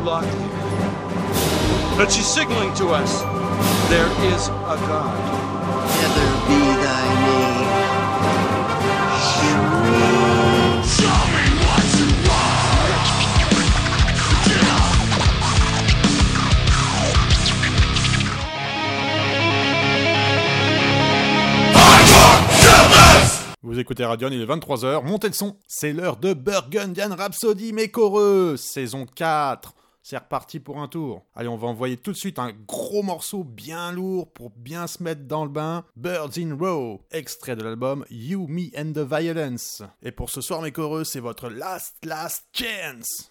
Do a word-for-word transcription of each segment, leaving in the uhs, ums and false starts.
locked here. But she's signaling to us there is a God. Never be thy name. Show me what you want. Vous écoutez Radion, il est vingt-trois heures, montez le son, c'est l'heure de Burgundian Rhapsody, mes coreux, saison quatre, c'est reparti pour un tour. Allez, on va envoyer tout de suite un gros morceau bien lourd pour bien se mettre dans le bain, Birds in Row, extrait de l'album You, Me and the Violence. Et pour ce soir, mes coreux, c'est votre last, last chance.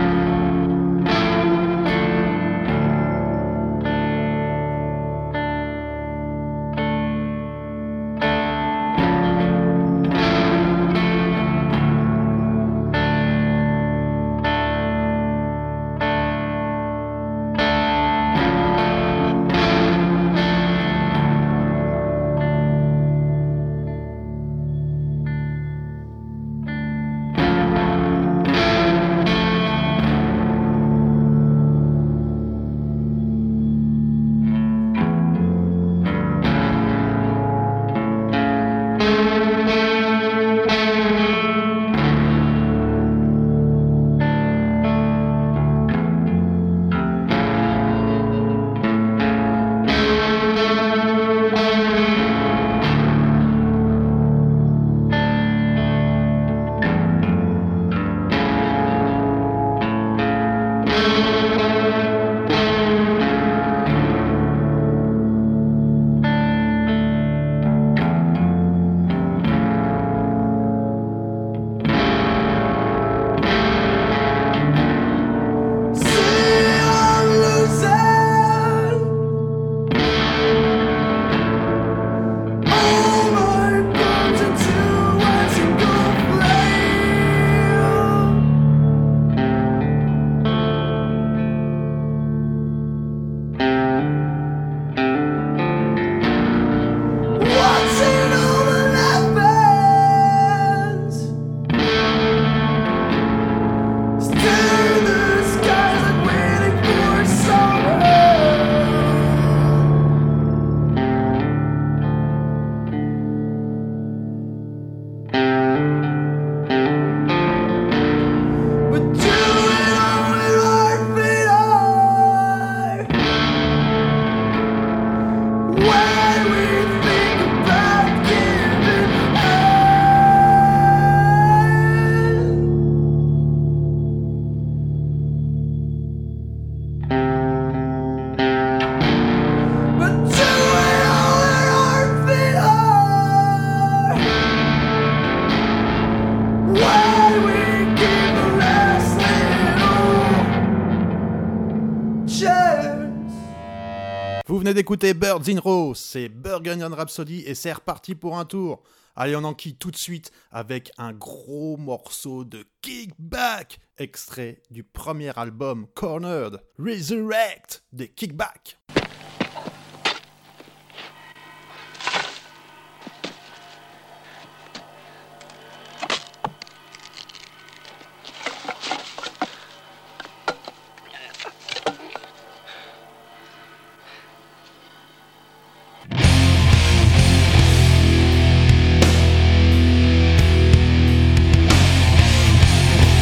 D'écouter Birds in Row, c'est Burgundian Rhapsody et c'est reparti pour un tour. Allez, on enquille tout de suite avec un gros morceau de Kickback, extrait du premier album Cornered, Resurrect des Kickback.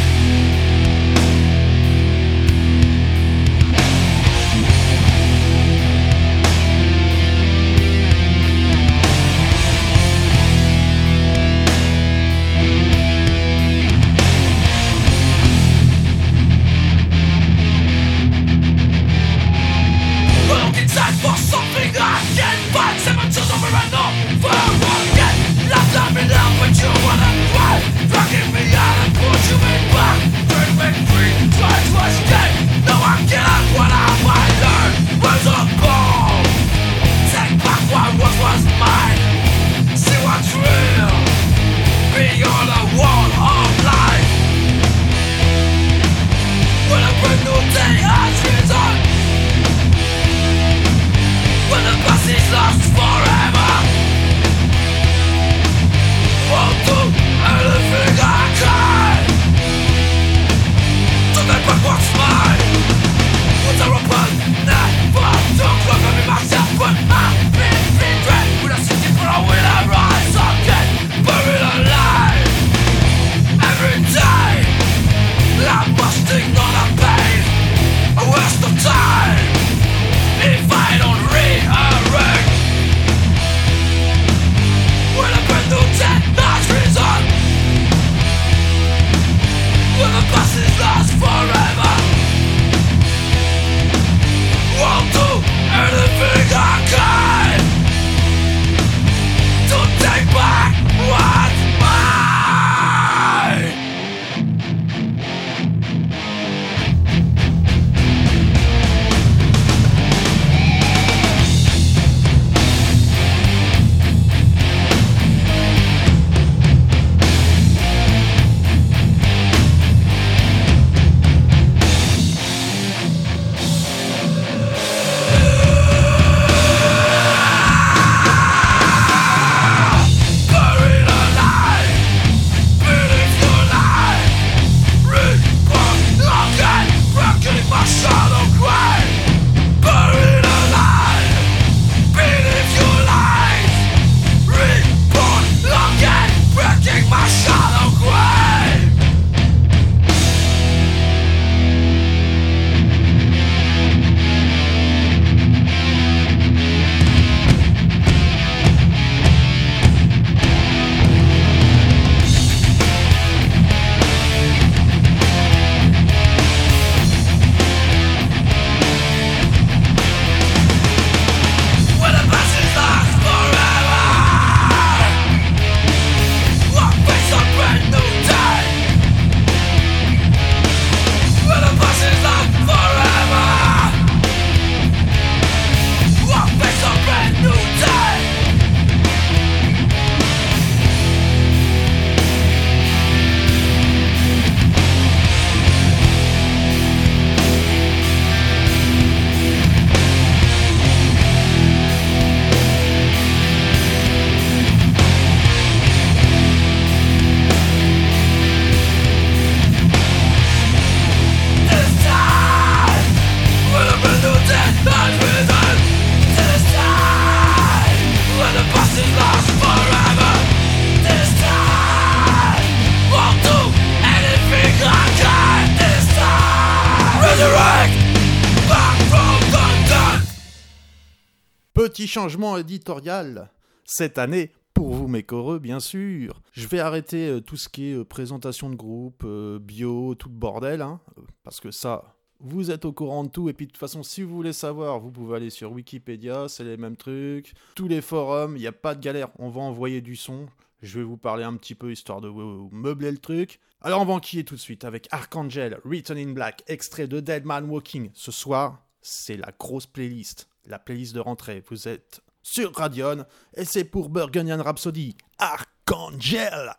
We'll be right back. Petit changement éditorial. Cette année, pour vous mes coreux, bien sûr, je vais arrêter euh, tout ce qui est euh, présentation de groupe, euh, bio, tout le bordel, hein, euh, parce que ça, vous êtes au courant de tout, et puis de toute façon, si vous voulez savoir, vous pouvez aller sur Wikipédia, c'est les mêmes trucs, tous les forums, il n'y a pas de galère, on va envoyer du son, je vais vous parler un petit peu, histoire de vous meubler le truc. Alors on va enquiller tout de suite avec Archangel, Written in Black, extrait de Dead Man Walking. Ce soir, c'est la grosse playlist, la playlist de rentrée, vous êtes sur Radion, et c'est pour Burgundian Rhapsody, Archangel.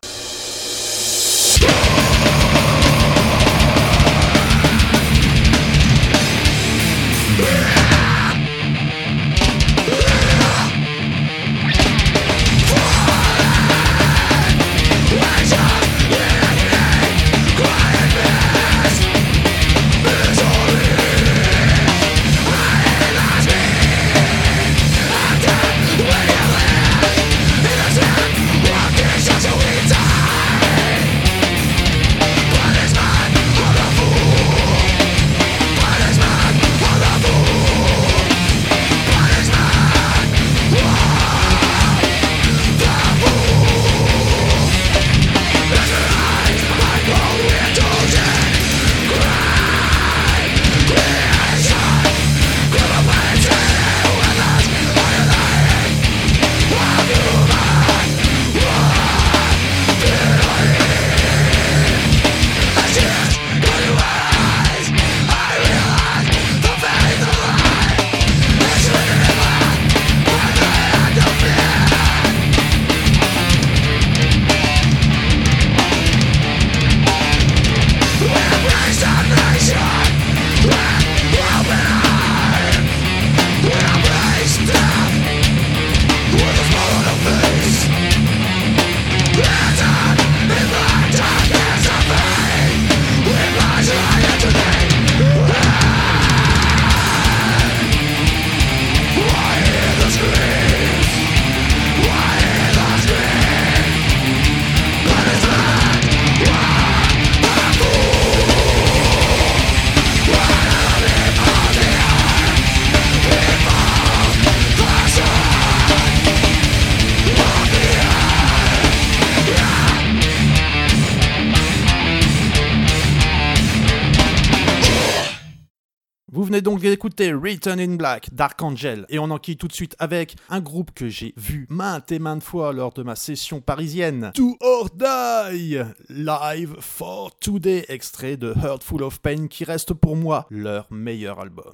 Vous venez donc d'écouter Written in Black d'Archangel, et on enquille tout de suite avec un groupe que j'ai vu maintes et maintes fois lors de ma session parisienne, To or Die, Live for Today, extrait de Heartful of Pain, qui reste pour moi leur meilleur album.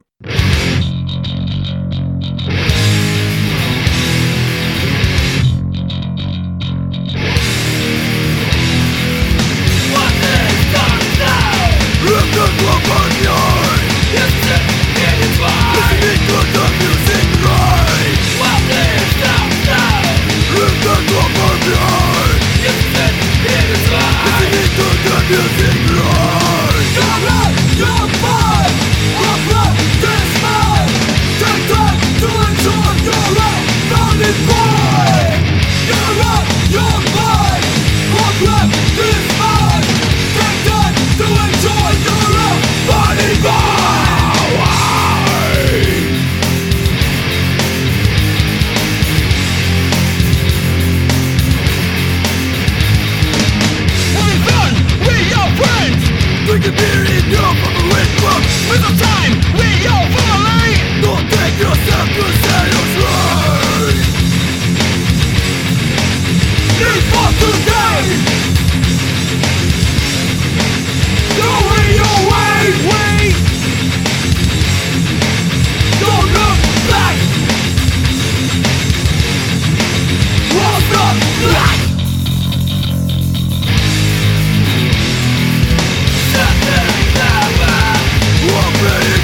We'll be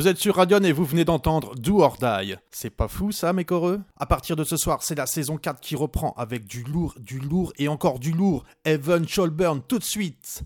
êtes sur Radion et vous venez d'entendre Do or Die. C'est pas fou ça, mes coreux? À partir de ce soir, c'est la saison quatre qui reprend avec du lourd, du lourd et encore du lourd. Heaven Shall Burn tout de suite.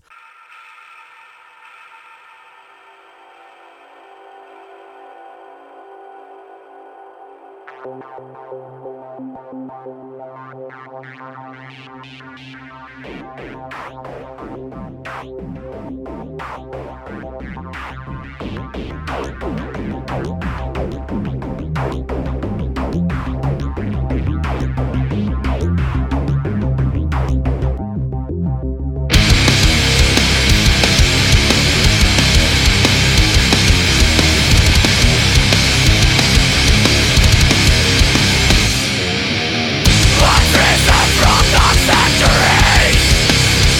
From the factories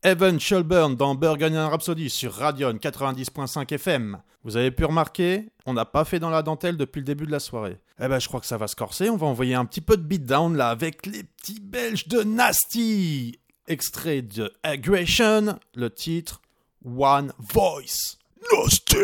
Evan Shelburne dans Burgundian Rhapsody sur Radion quatre-vingt-dix point cinq F M. Vous avez pu remarquer, on n'a pas fait dans la dentelle depuis le début de la soirée. Eh ben je crois que ça va se corser, on va envoyer un petit peu de beatdown là avec les petits Belges de Nasty. Extrait de Aggression, le titre One Voice. Nasty.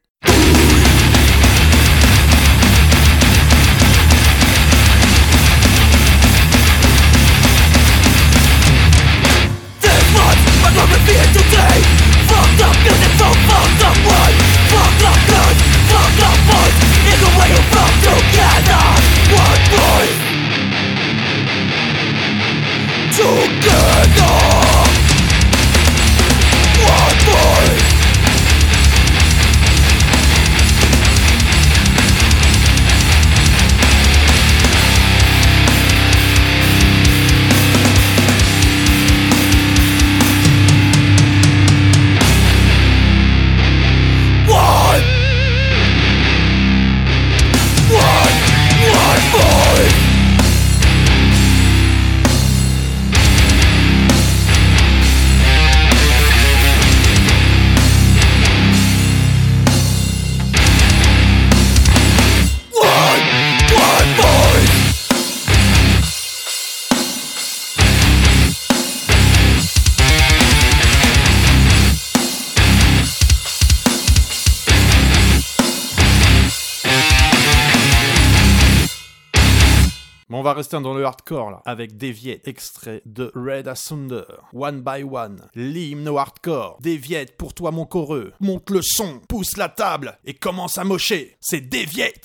I'm gonna be here today. Fucked up music from fucked up words. Fucked up goods, fucked up boys. Either way you come together. One voice. Together. One voice. On va rester dans le hardcore là, avec Deviate, extrait de Red Asunder, One by One, l'hymne au hardcore. Deviate pour toi mon coreux, monte le son, pousse la table et commence à mocher, c'est Deviate.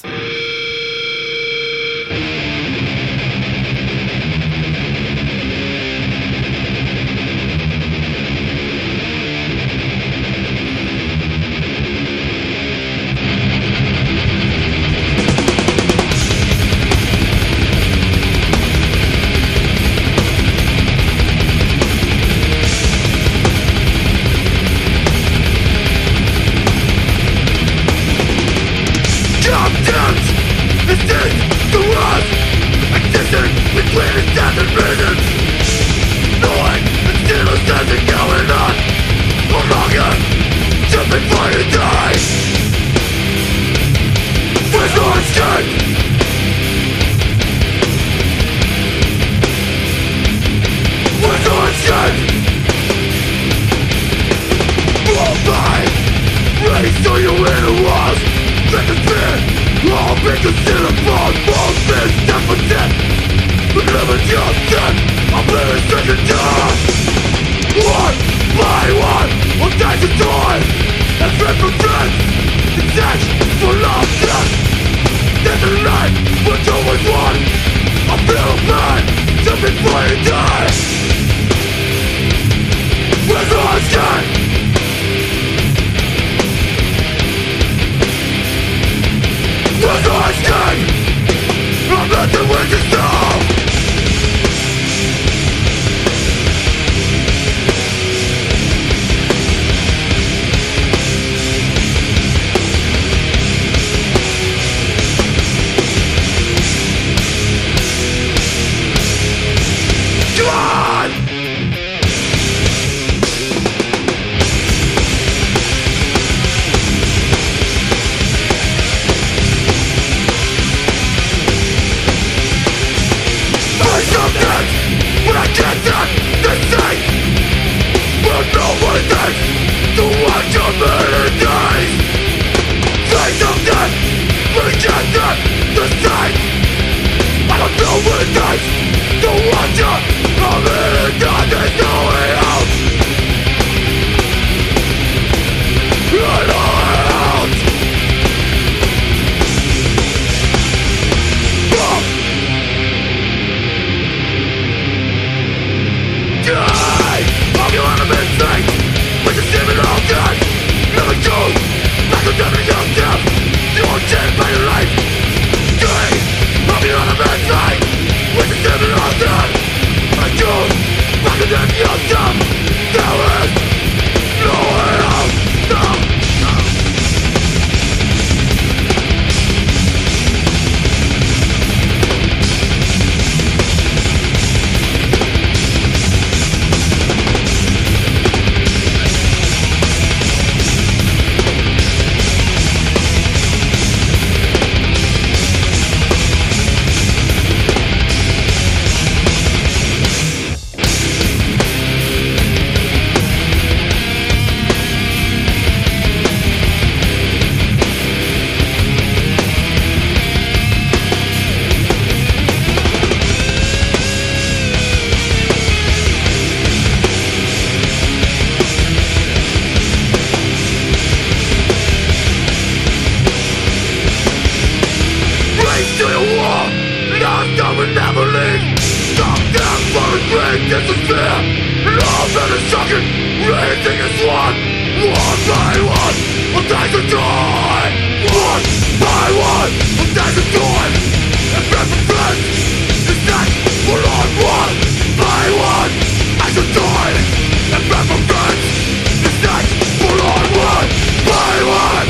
that will never leave. Stop them for the great disappear. Love and destruction, raising as one. One by one, we'll die to die. One by one, we'll die to die. And breath of friends is that we're on one by one. I should die. And breath of friends is that we're on one by one.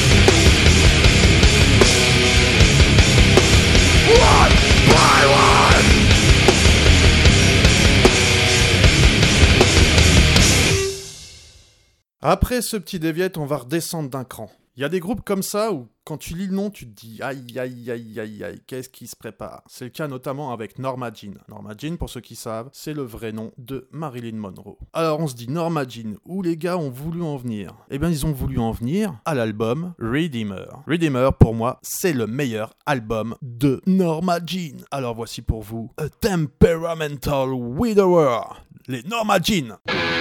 One by one. Après ce petit déviette, on va redescendre d'un cran. Il y a des groupes comme ça où, quand tu lis le nom, tu te dis « Aïe, aïe, aïe, aïe, aïe, qu'est-ce qui se prépare ?» C'est le cas notamment avec Norma Jean. Norma Jean, pour ceux qui savent, c'est le vrai nom de Marilyn Monroe. Alors on se dit Norma Jean, où les gars ont voulu en venir ? Eh bien, ils ont voulu en venir à l'album Redeemer. Redeemer, pour moi, c'est le meilleur album de Norma Jean. Alors voici pour vous A Temperamental Widower, les Norma Jean.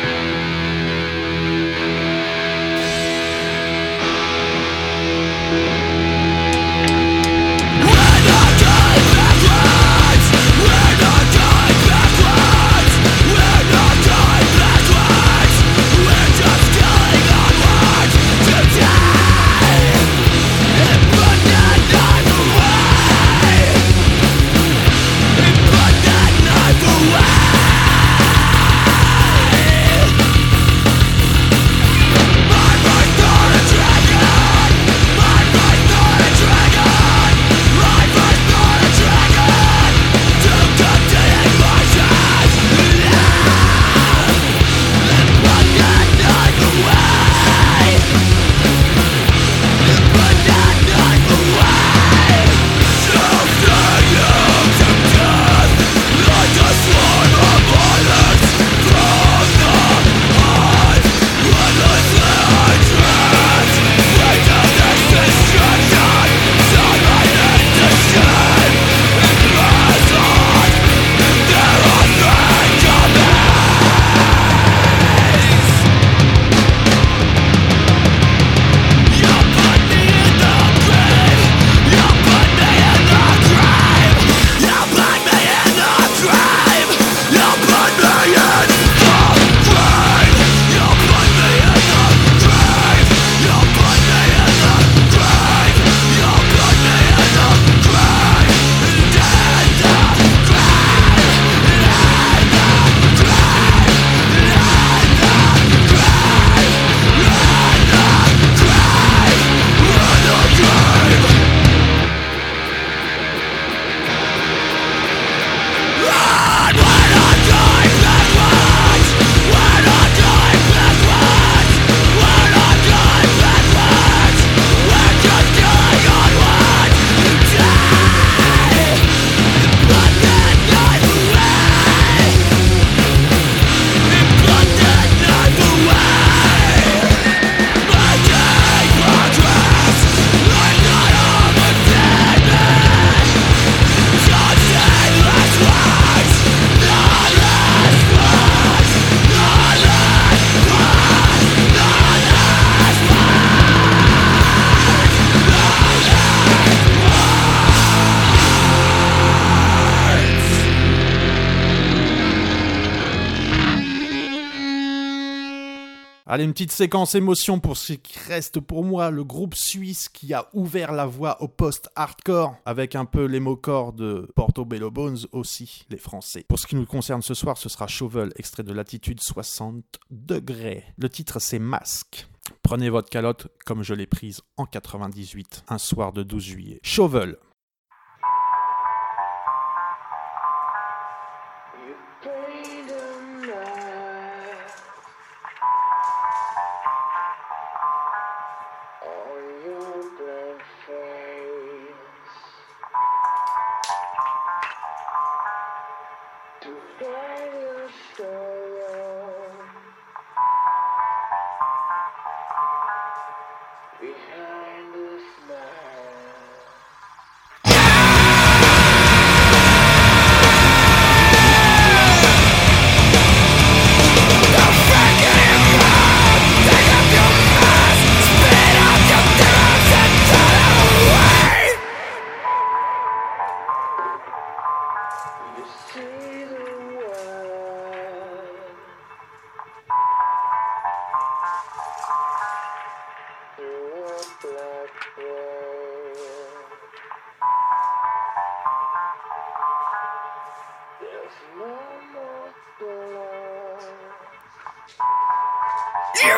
Allez, une petite séquence émotion pour ce qui reste pour moi le groupe suisse qui a ouvert la voie au post-hardcore avec un peu l'émocore de Portobello Bones aussi, les Français. Pour ce qui nous concerne ce soir, ce sera Chauvel, extrait de Latitude soixante degrés. Le titre c'est Masque. Prenez votre calotte comme je l'ai prise en quatre-vingt-dix-huit, un soir de douze juillet. Chauvel.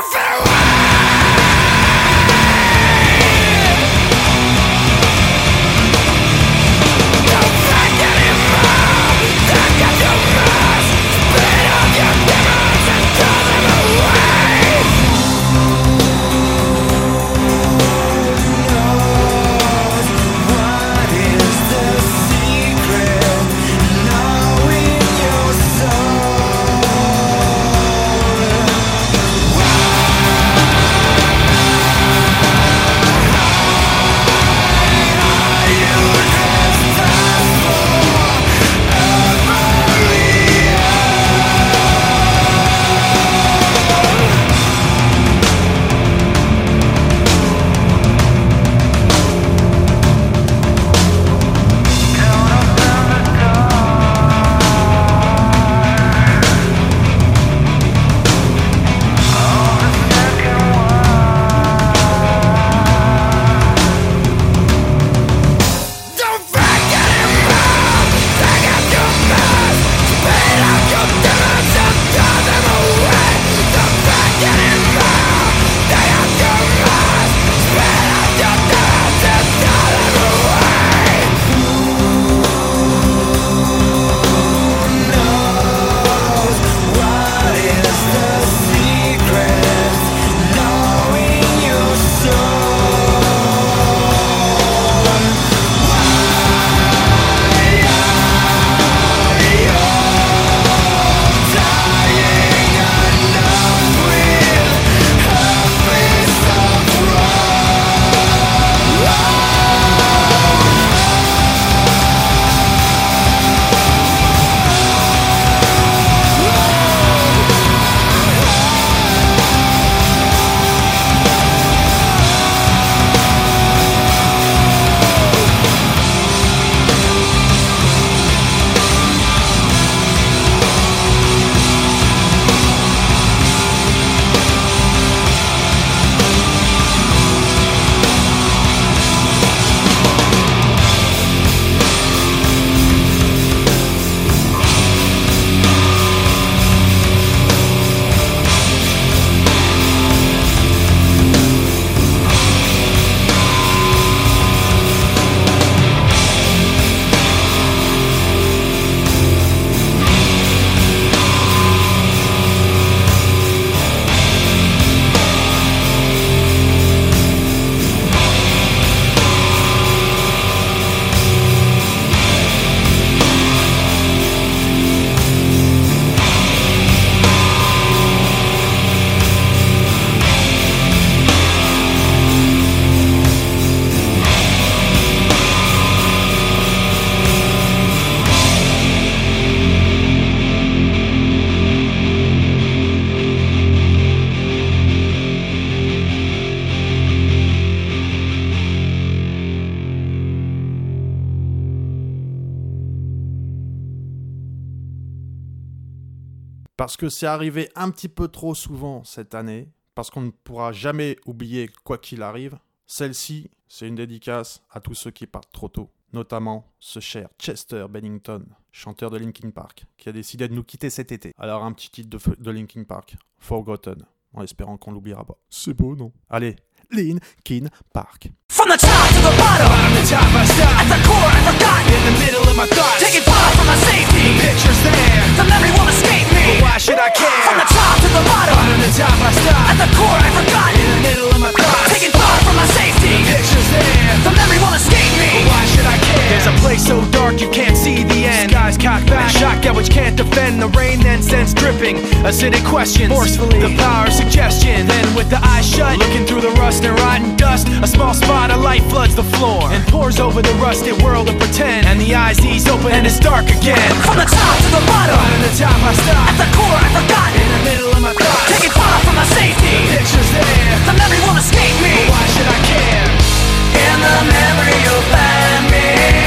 parce que c'est arrivé un petit peu trop souvent cette année, parce qu'on ne pourra jamais oublier quoi qu'il arrive. Celle-ci, c'est une dédicace à tous ceux qui partent trop tôt, notamment ce cher Chester Bennington, chanteur de Linkin Park, qui a décidé de nous quitter cet été. Alors un petit titre de, de Linkin Park, Forgotten, en espérant qu'on l'oubliera pas. C'est beau, non? Allez, Linkin Park. From the top to the bottom, bottom to top I stop. At the core I forgot, in the middle of my thoughts. Taking far from my safety, the picture's there. The memory won't escape me, but why should I care? From the top to the bottom, bottom to top I stop. At the core I forgot, in the middle of my thoughts. Taking far from my safety, the picture's there. The memory won't escape me, but why should I care? There's a place so dark you can't see the end. Skies cocked back, shock at which can't defend. The rain then sends dripping, acidic questions forcefully. The power of suggestion, then with the eyes shut, looking through the rust and rotten dust, a small spot of light floods the floor and pours over the rusted world of pretend. And the eyes ease open and it's dark again. From the top to the bottom, bottom to top I stop. At the core I forgot, in the middle of my thoughts. Taking far from my safety, the picture's there. The memory won't escape me, but why should I care? In the memory you'll find me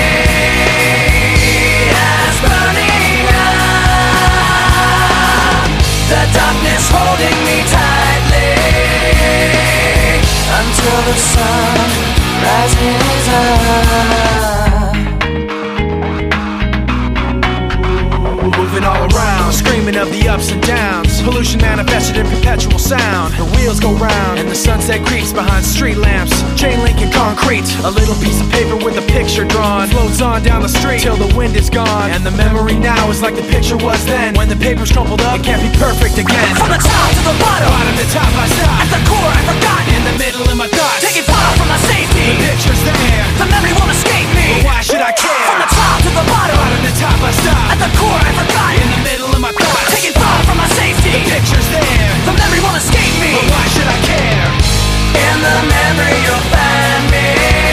as burning up, the darkness holding me tightly until the sun rises up. Moving all around, screaming of the ups and downs. Pollution manifested in perpetual sound. The wheels wheels go round and the sunset creeps behind street lamps, chain link and concrete. A little piece of paper with a picture drawn floats on down the street till the wind is gone. And the memory now is like the picture was then. When the paper's crumpled up, it can't be perfect again. From the top to the bottom, bottom to top I stop. At the core I forgot, in the middle of my thoughts, taking far from my safety. The picture's there, the memory won't escape me. But why should I care? From the top to the bottom, bottom to top I stop. At the core I forgot, in the middle of my thoughts, taking far from my safety. The picture's there, the memory won't escape me. But why should I care? In the memory you'll find me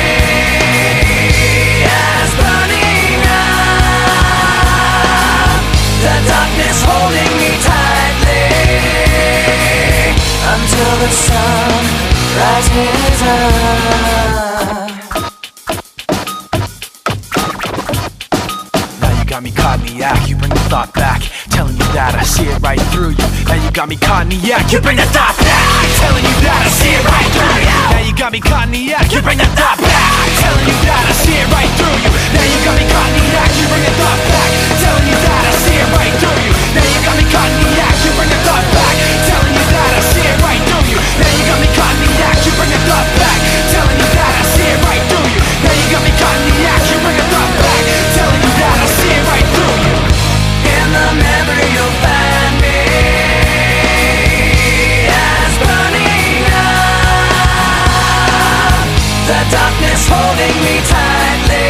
as burning up, the darkness holding me tightly until the sun rises up. Now you got me caught in the act, you bring the thought back, telling you that I see it right through you. Now you got me caught in the act, you bring the thought back, telling you that I see it right through you. Now you got me caught in the act, you bring the thought back, telling you that I see it right through you. Now you got me caught in the act, you bring the thought back, telling you that I see it right through you. Now you got me caught in the act, you bring the thought back, telling you that I see it right through you. Now you got me caught in the act, you bring the thought back, telling you that I see it right through you. Now you got me caught in the act, you bring the thought back, telling you that I see it right through you. In the memory you'll find me as burning up, the darkness holding me tightly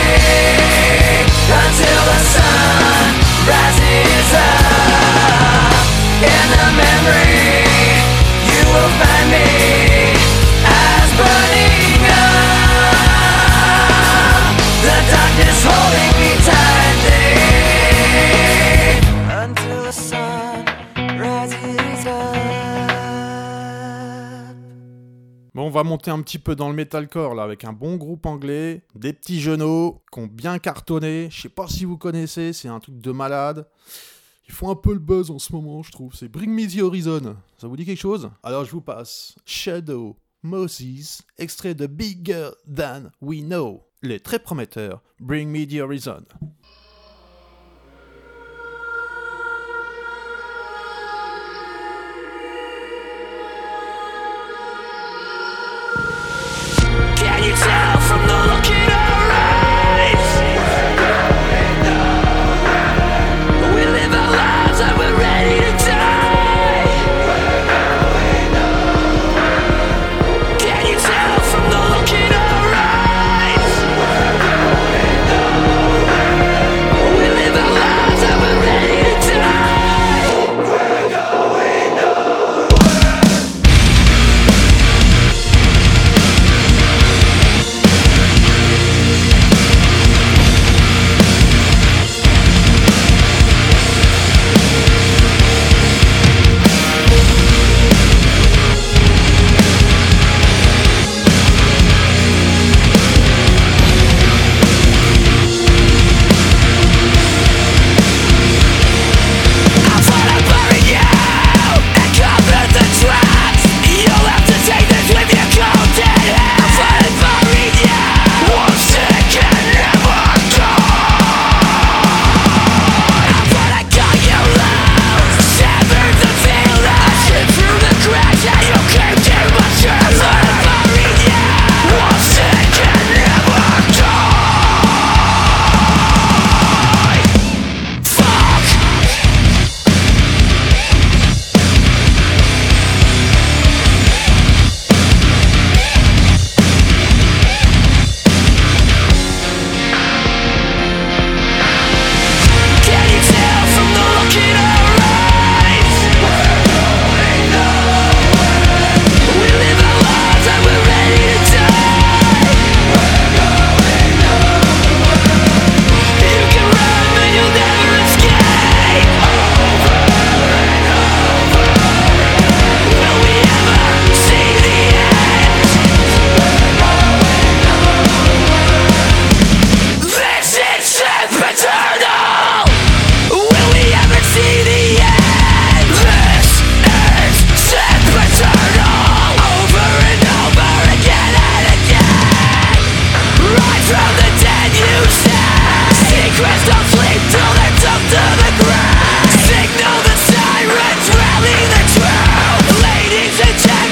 until the sun rises up. In the memory you will find me as burning up, the darkness holding me tightly until the sun rises up. Bon, on va monter un petit peu dans le metalcore là avec un bon groupe anglais, des petits genoux qui ont bien cartonné. Je sais pas si vous connaissez, c'est un truc de malade. Ils font un peu le buzz en ce moment, je trouve. C'est Bring Me the Horizon. Ça vous dit quelque chose? Alors je vous passe Shadow Moses, extrait de Bigger Than We Know. Les très prometteurs Bring Me the Horizon. Can you tell from the look in our eyes? We live our lives and we're ready to die. Can you tell from the look in our eyes? We live our lives and we're ready to die. We're going nowhere. I'm gonna bury you and cover the tracks. You'll have to take this with your cold dead hands. I'm gonna bury you, one sick and never die. I'm gonna cut you loose, sever the veil that slip through the cracks and you came to my church. I'm gonna bury you, one sick and never die. Fuck. Can you tell from the look in our eyes? We're going nowhere. We live our lives and we're ready to die. We're going nowhere. You can run but you'll never escape. Over and over again. Will we ever see the end? We're going nowhere. This is eternal. Will we ever see the end? This is eternal. Over and over again and again. Rise from the dead, you said. Secrets don't sleep till they're dumped to the ground. Signal the sirens, rally the truth. Ladies and gentlemen.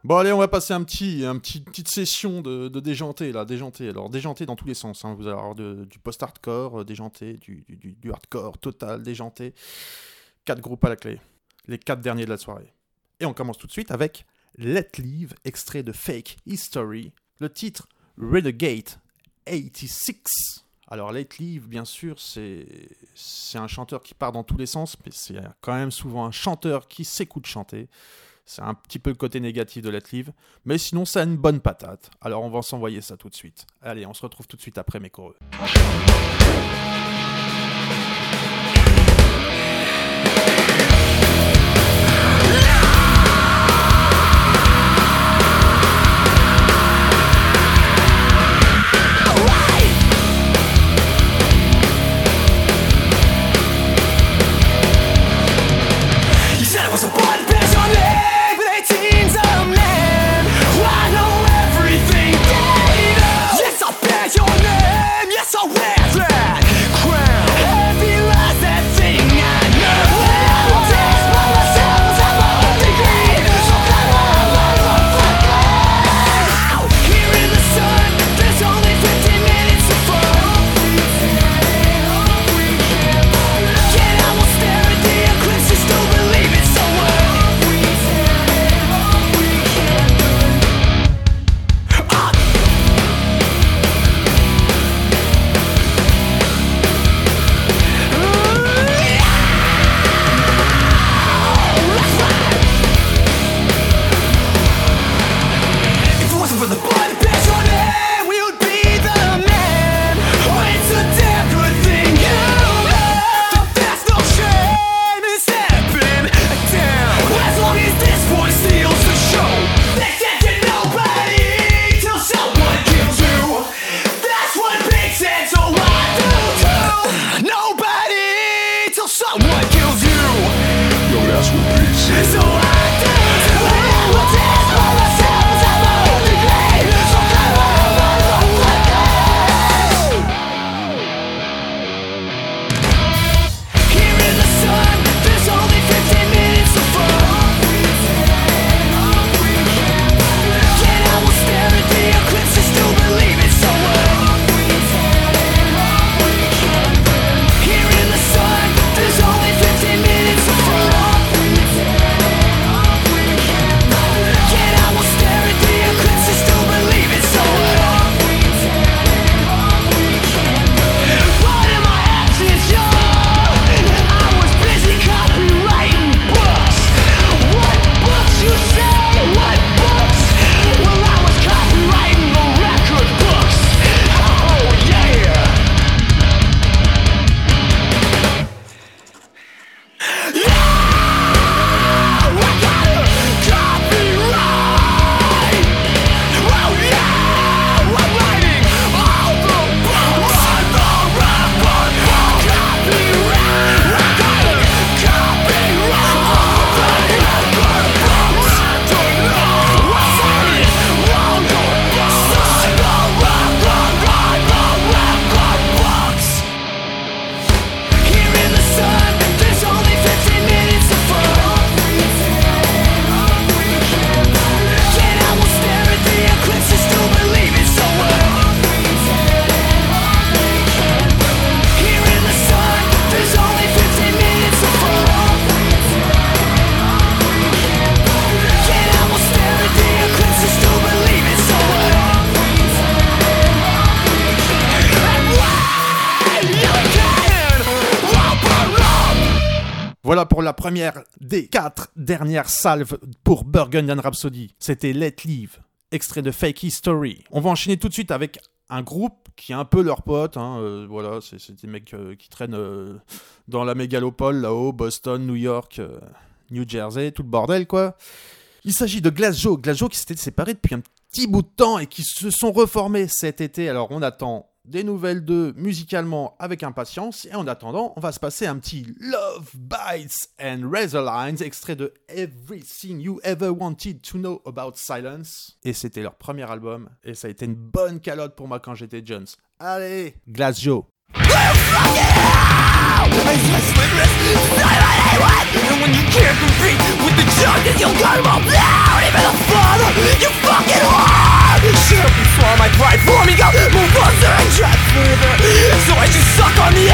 Bon allez, on va passer un petit, un petit petite session de, de déjanté là, déjanté. Alors déjanté dans tous les sens. Hein. Vous allez avoir de, du post-hardcore, euh, déjanté, du, du, du hardcore total, déjanté. Quatre groupes à la clé. Les quatre derniers de la soirée. Et on commence tout de suite avec Let Live, extrait de Fake History. Le titre Renegade quatre-vingt-six. Alors Let Live, bien sûr, c'est c'est un chanteur qui part dans tous les sens, mais c'est quand même souvent un chanteur qui s'écoute chanter. C'est un petit peu le côté négatif de Let Live, mais sinon ça a une bonne patate. Alors on va s'envoyer ça tout de suite. Allez, on se retrouve tout de suite après mes coreux. Voilà pour la première des quatre dernières salves pour Burgundian Rhapsody. C'était Let Live, extrait de Fake History. On va enchaîner tout de suite avec un groupe qui est un peu leur pote. Hein, euh, voilà, c'est, c'est des mecs euh, qui traînent euh, dans la mégalopole là-haut, Boston, New York, euh, New Jersey, tout le bordel quoi. Il s'agit de Glassjaw, Glassjaw qui s'était séparés depuis un petit bout de temps et qui se sont reformés cet été. Alors on attend des nouvelles d'eux musicalement avec impatience. Et en attendant, on va se passer un petit Love Bites and Razor Lines, extrait de Everything You Ever Wanted to Know About Silence. Et c'était leur premier album. Et ça a été une bonne calotte pour moi quand j'étais Jones. Allez, Glassjaw. And when you can't compete with the judges, you'll cut them all down. Even the father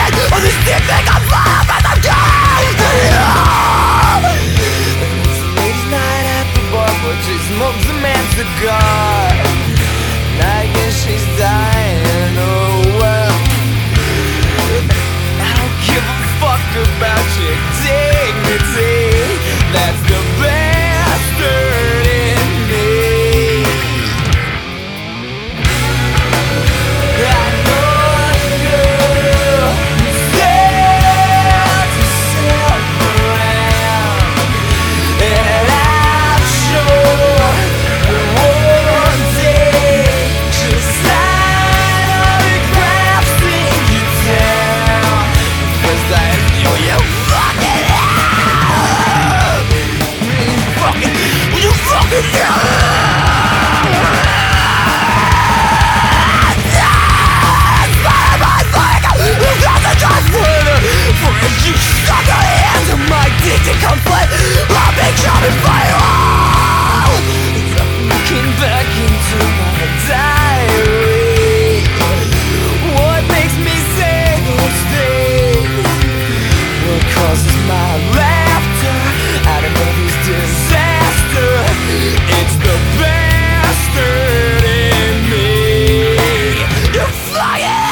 On this deep thing I'm fire, but I'm dying to you. It's late night at the bar, but she smokes a man's cigar. And I guess she's dying, oh well. I don't give a fuck about your dignity. That's the bastard in me. I know you said yourself around, and I'm sure one day she'll sign autographs in your town. First I knew you fucking out. You fucking, you fucking Friends, you stuck your hands in my dick to comfort. I'll make sure to fire. Looking back into my diary, what makes me say those things? What causes my laughter out of all this disaster? It's the bastard in me. You fucking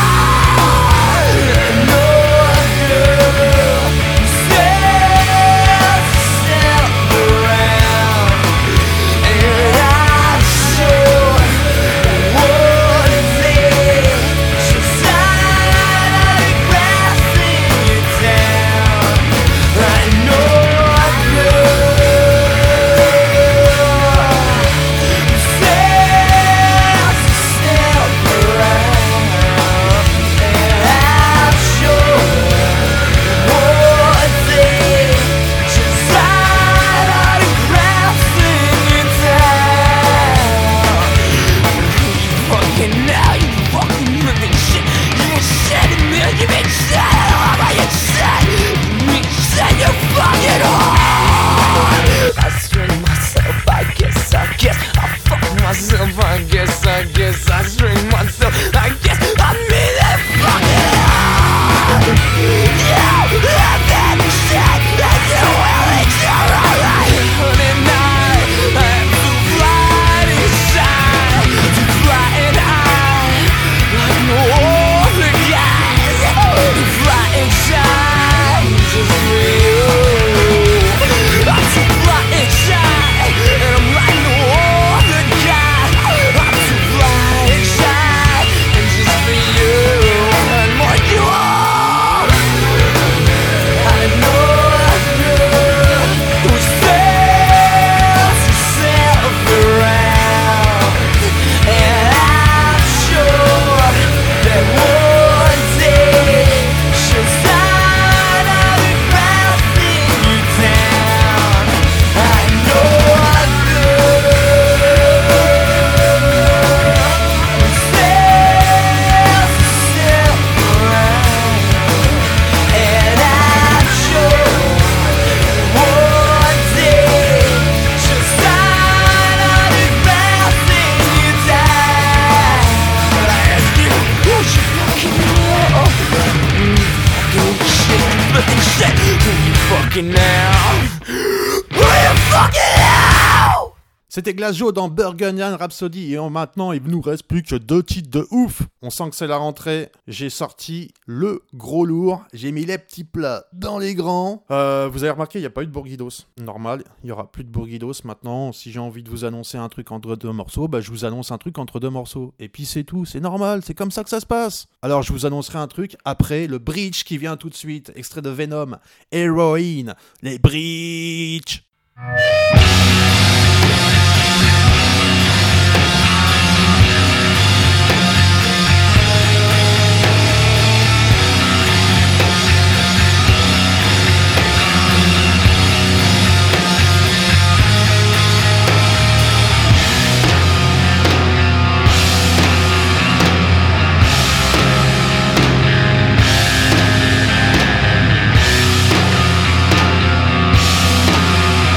I guess, I guess I string myself. I guess I mean that fucking hard. You have that shit that you will endure alright. And I have to fly inside, to fly and high like no other guys. To fly inside just for you. I'm to fly inside, and I'm like no other guy. C'était Glacio dans Burgundian Rhapsody et en maintenant il nous reste plus que deux titres de ouf. On sent que c'est la rentrée, j'ai sorti le gros lourd, j'ai mis les petits plats dans les grands. Euh, vous avez remarqué, il n'y a pas eu de Bourguidos. Normal, il n'y aura plus de Bourguidos maintenant. Si j'ai envie de vous annoncer un truc entre deux morceaux, bah je vous annonce un truc entre deux morceaux. Et puis c'est tout, c'est normal, c'est comme ça que ça se passe. Alors je vous annoncerai un truc après le Breach qui vient tout de suite, extrait de Venom, Héroïne, les Breach. I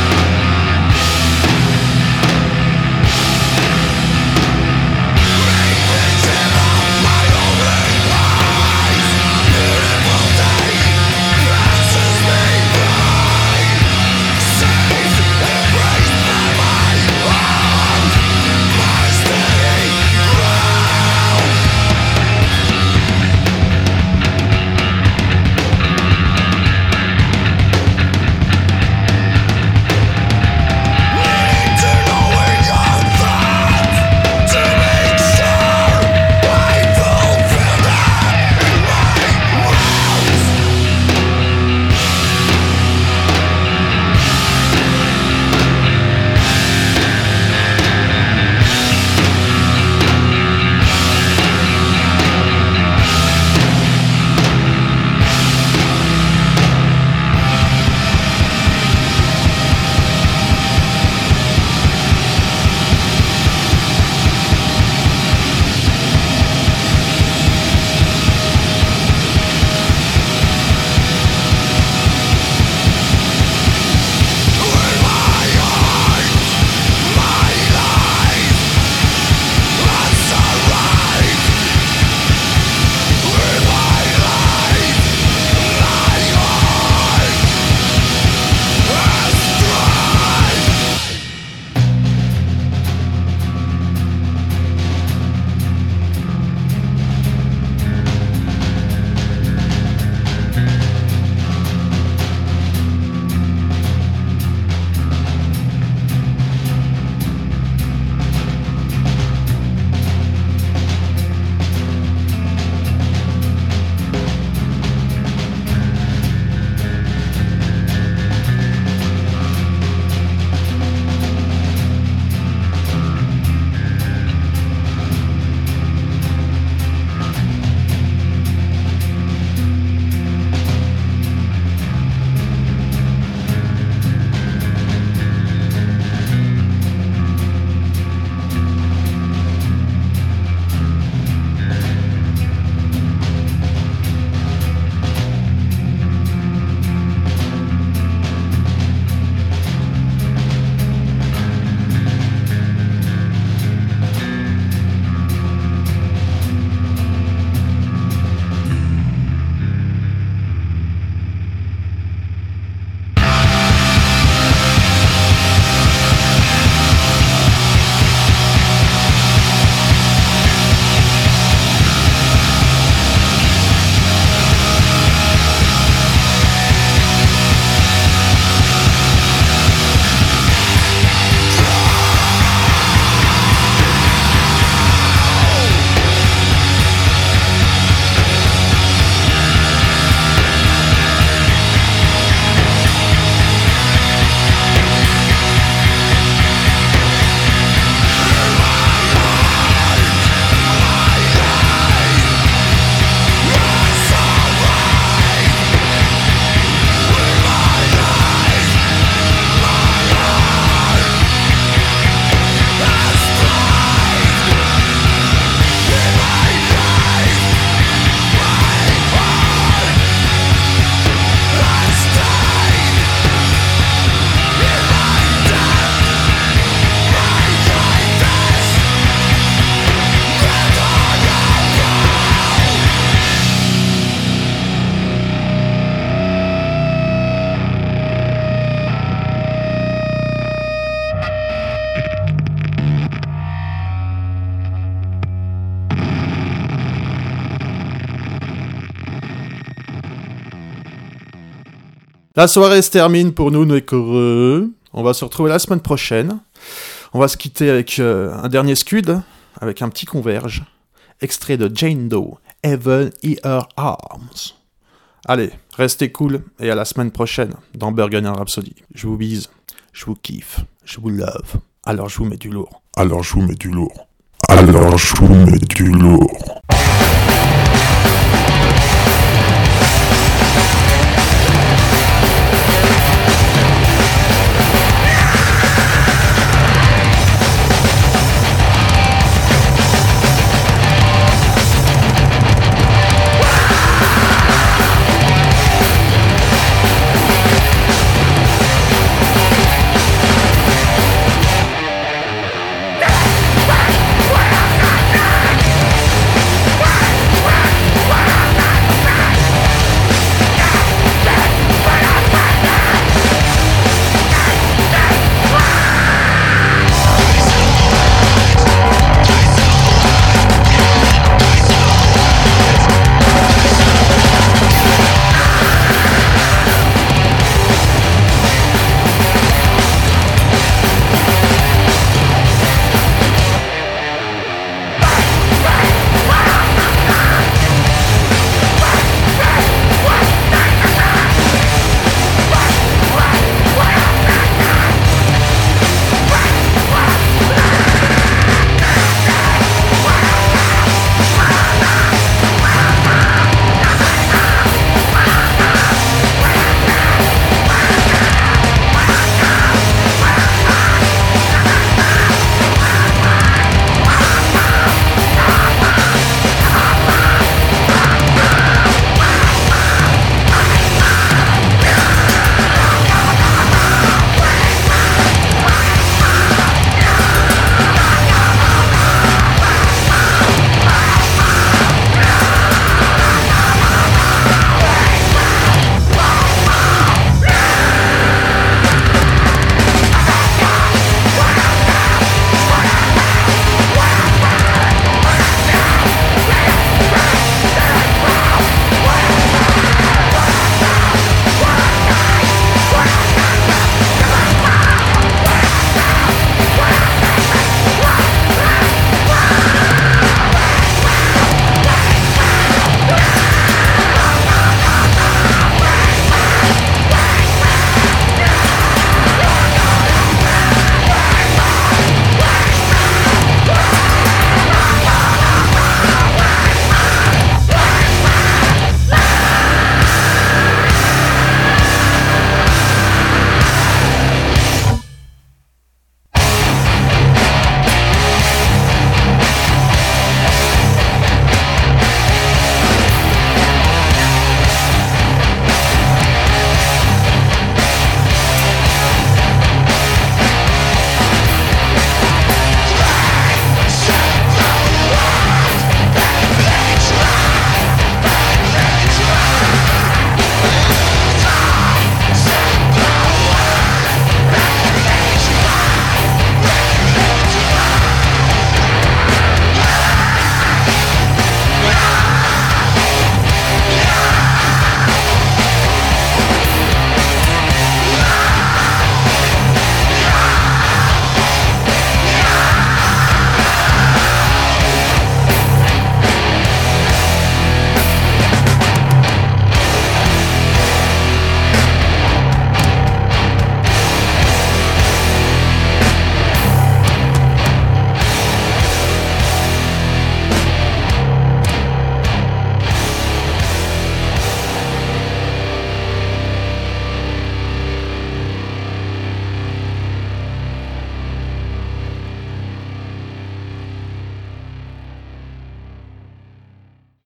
La soirée se termine pour nous, Nécoreux. On va se retrouver la semaine prochaine. On va se quitter avec euh, un dernier scud, avec un petit converge. Extrait de Jane Doe, Heaven in Her Arms. Allez, restez cool, et à la semaine prochaine, dans Burgundian Rhapsody. Je vous bise, je vous kiffe, je vous love. Alors je vous mets du lourd. Alors je vous mets du lourd. Alors je vous mets du lourd.